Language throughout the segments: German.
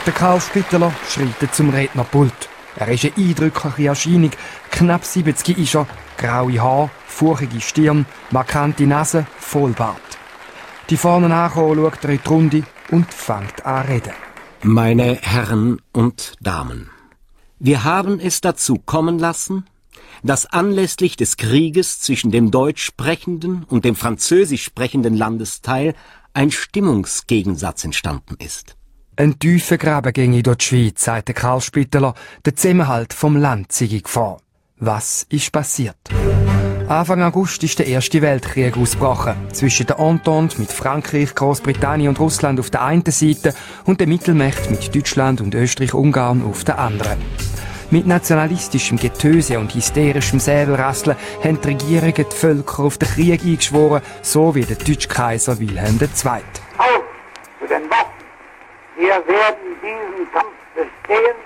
Der Karl Spitteler schreitet zum Rednerpult. Er ist eine eindrückliche Erscheinung. Knapp 70 ist er, graue Haare, furchige Stirn, markante Nase, Vollbart. Die vorne ankommen, schaut er in die Runde und fängt an zu reden. Meine Herren und Damen, wir haben es dazu kommen lassen, dass anlässlich des Krieges zwischen dem deutsch sprechenden und dem französisch sprechenden Landesteil ein Stimmungsgegensatz entstanden ist. Ein tiefer Graben ginge durch die Schweiz, sagt Karl Spitteler. Der Zusammenhalt vom Land sei in Gefahr. Was ist passiert? Anfang August ist der Erste Weltkrieg ausgebrochen. Zwischen der Entente mit Frankreich, Großbritannien und Russland auf der einen Seite und der Mittelmächte mit Deutschland und Österreich-Ungarn auf der anderen. Mit nationalistischem Getöse und hysterischem Säbelrasseln haben die Regierungen die Völker auf den Krieg eingeschworen, so wie der deutsche Kaiser Wilhelm II. Auf zu den Waffen! Wir werden diesen Kampf bestehen,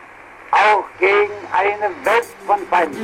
auch gegen eine Welt von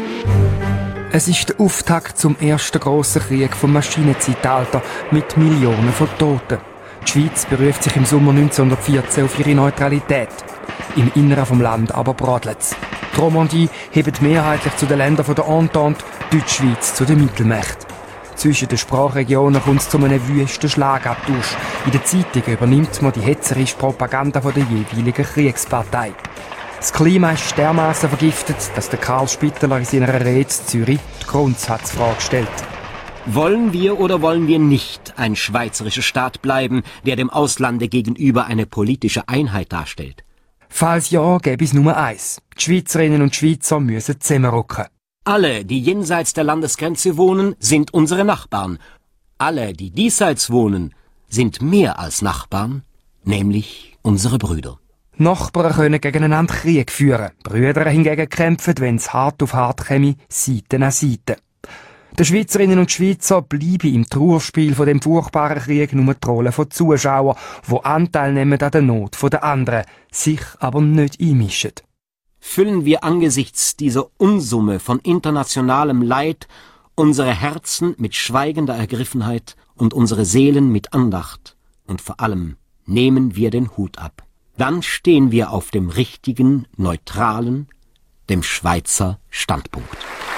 Feinden. Es ist der Auftakt zum ersten grossen Krieg vom Maschinenzeitalter mit Millionen von Toten. Die Schweiz beruft sich im Sommer 1914 auf ihre Neutralität. Im Inneren vom Land aber brodelt's. Die Romandie hebt mehrheitlich zu den Ländern der Entente, die Deutschschweiz zu den Mittelmächten. Zwischen den Sprachregionen kommt es zu einem wüsten Schlagabtausch. In den Zeitungen übernimmt man die hetzerische Propaganda der jeweiligen Kriegspartei. Das Klima ist dermaßen vergiftet, dass der Karl Spitteler in seiner Rede in Zürich die Grundsatzfrage stellt. Wollen wir oder wollen wir nicht ein schweizerischer Staat bleiben, der dem Auslande gegenüber eine politische Einheit darstellt? Falls ja, gäbe es nur eins. Die Schweizerinnen und Schweizer müssen zusammenrücken. Alle, die jenseits der Landesgrenze wohnen, sind unsere Nachbarn. Alle, die diesseits wohnen, sind mehr als Nachbarn, nämlich unsere Brüder. Nachbarn können gegeneinander Krieg führen. Brüder hingegen kämpfen, wenn es hart auf hart käme, Seite an Seite. Den Schweizerinnen und Schweizer bleiben im Trauerspiel von dem furchtbaren Krieg nur die Rolle von Zuschauern, die Anteil nehmen an der Not der anderen, sich aber nicht einmischen. Füllen wir angesichts dieser Unsumme von internationalem Leid unsere Herzen mit schweigender Ergriffenheit und unsere Seelen mit Andacht und vor allem nehmen wir den Hut ab. Dann stehen wir auf dem richtigen, neutralen, dem Schweizer Standpunkt.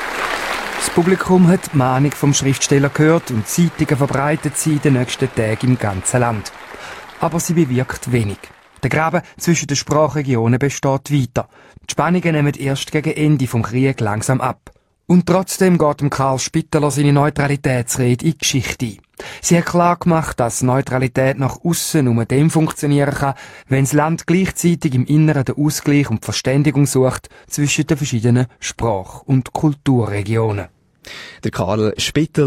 Das Publikum hat die Mahnung vom Schriftsteller gehört und Zeitungen verbreitet sie in den nächsten Tagen im ganzen Land. Aber sie bewirkt wenig. Der Graben zwischen den Sprachregionen besteht weiter. Die Spannungen nehmen erst gegen Ende vom Krieg langsam ab. Und trotzdem geht dem Karl Spitteler seine Neutralitätsrede in die Geschichte ein. Sie hat klar gemacht, dass Neutralität nach aussen nur dem funktionieren kann, wenn das Land gleichzeitig im Inneren den Ausgleich und die Verständigung sucht zwischen den verschiedenen Sprach- und Kulturregionen. Der Karl Spitteler